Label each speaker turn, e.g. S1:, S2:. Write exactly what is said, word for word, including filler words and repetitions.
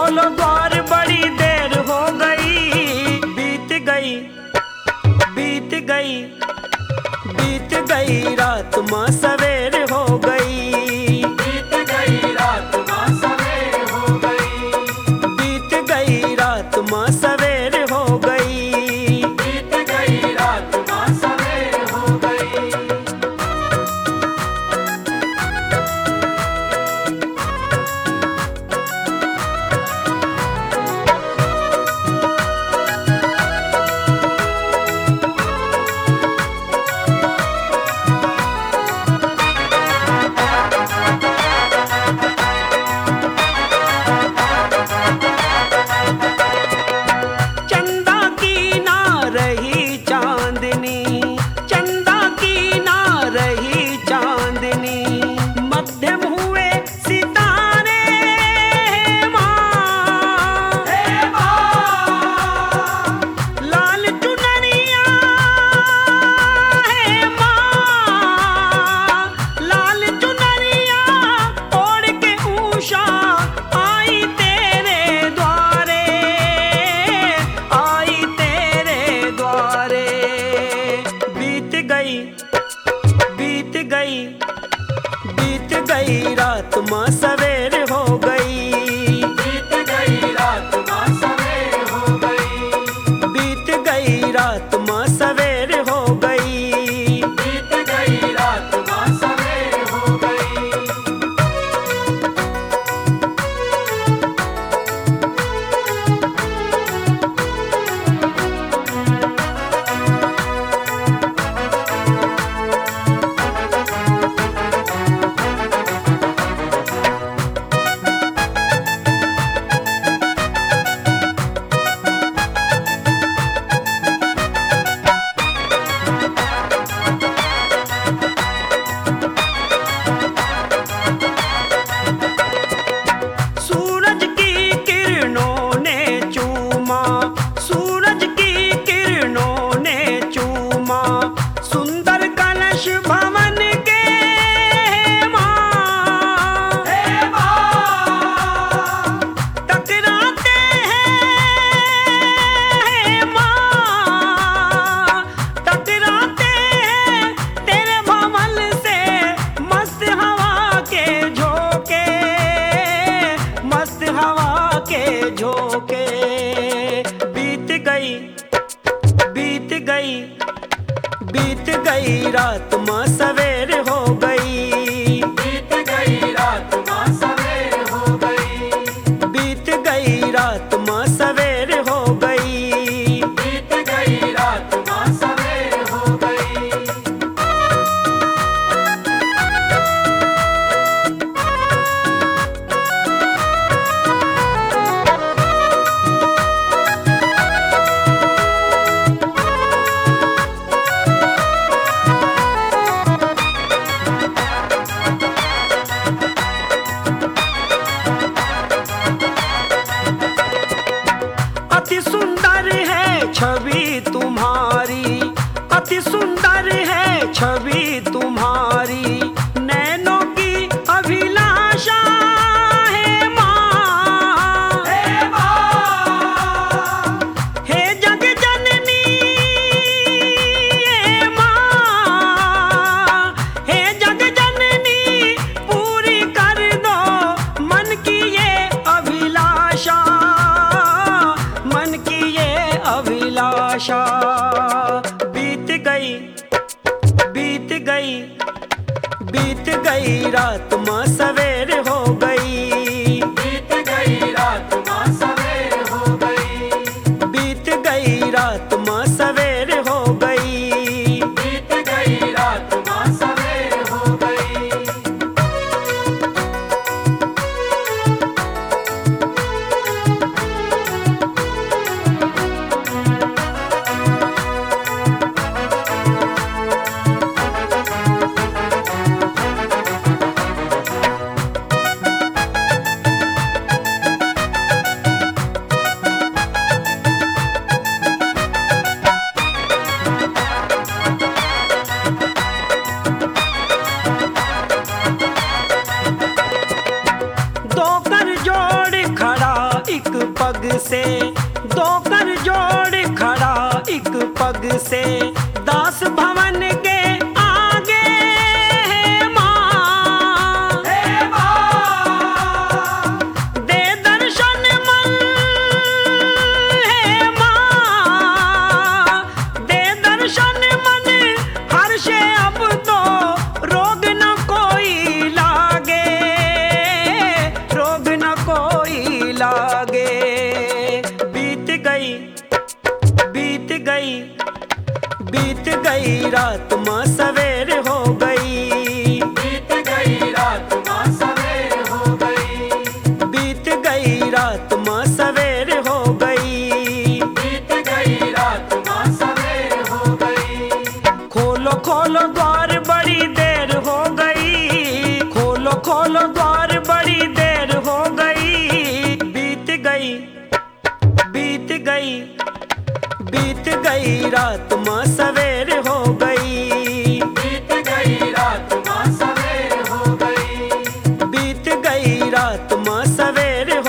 S1: खोलो द्वार बड़ी देर हो गई। बीत गई बीत गई बीत गई रात माँ सवेर हो गई।
S2: बीत गई रात माँ सवेर हो गई।
S1: बीत गई रात माँ सवेर हो गई।
S2: बीत गई रात माँ सवेर हो गई।
S1: चंदा की ना रही चांदनी, चंदा की ना रही चांदनी, मध्यम हुए सितारे माँ।
S2: हे माँ,
S1: लाल चुनरिया है माँ, लाल चुनरिया ओढ़ के उषा आई तेरे द्वारे, आई तेरे द्वारे। बीत गई बीत गई बीत गई रात माँ सवेर हो गई।
S2: बीत गई रात माँ सवेर हो गई।
S1: बीत गई रात माँ सवेर हो गई।
S2: बीत गई रात माँ सवेर हो गई।
S1: सूरज की किरणों ने चूमा, सूरज की किरणों ने चूमा, सुंदर कलश भवन के माँ।
S2: हे माँ,
S1: टकराते हैं माँ, टकराते हैं तेरे भवन से मस्त हवा के झोंके, मस्त हवा के झोंके। बीत गई बीत गई बीत गई रात माँ सवेर हो गई।
S2: बीत गई रात माँ सवेर हो गई।
S1: बीत गई रात माँ सवेर हो गई।
S2: बीत गई रात माँ सवेर हो गई।
S1: अति सुंदर है छवि तुम्हारी, अति सुंदर है छवि तुम्हारी, नैनों की अभिलाषा है माँ।
S2: हे माँ,
S1: हे जग जननी हे माँ, हे जग जननी पूरी कर दो मन की ये अभिलाषा, मन की ये अभिलाषा। बीत गई बीत गई बीत गई रात माँ सवेर हो गई।
S2: बीत गई रात माँ सवेर हो गई।
S1: बीत गई रात माँ सवेर हो गई।
S2: बीत गई रात माँ सवेर हो गई।
S1: दो कर जोड़ खड़ा एक पग से दो कर जोड़ खड़ा, एक पग से दास भवन के आगे। हे माँ,
S2: हे माँ,
S1: दे दर्शन मन, हे माँ, दे दर्शन मन, हर्षे अब तो रोग न कोई लागे, रोग न कोई लागे। बीत गई, बीत गई, बीत गई रात माँ सवेर हो गई।
S2: बीत गई रात माँ सवेर हो गई।
S1: बीत गई रात माँ सवेर हो गई।
S2: बीत गई रात माँ सवेर हो गई।
S1: खोलो खोलो द्वार बड़ी देर हो गई, खोलो खोलो द्वार बड़ी देर हो गई। बीत गई, बीत गई, बीत गई रात माँ सवेर हो गई।
S2: बीत गई रात माँ सवेर हो गई।
S1: बीत गई रात माँ सवेर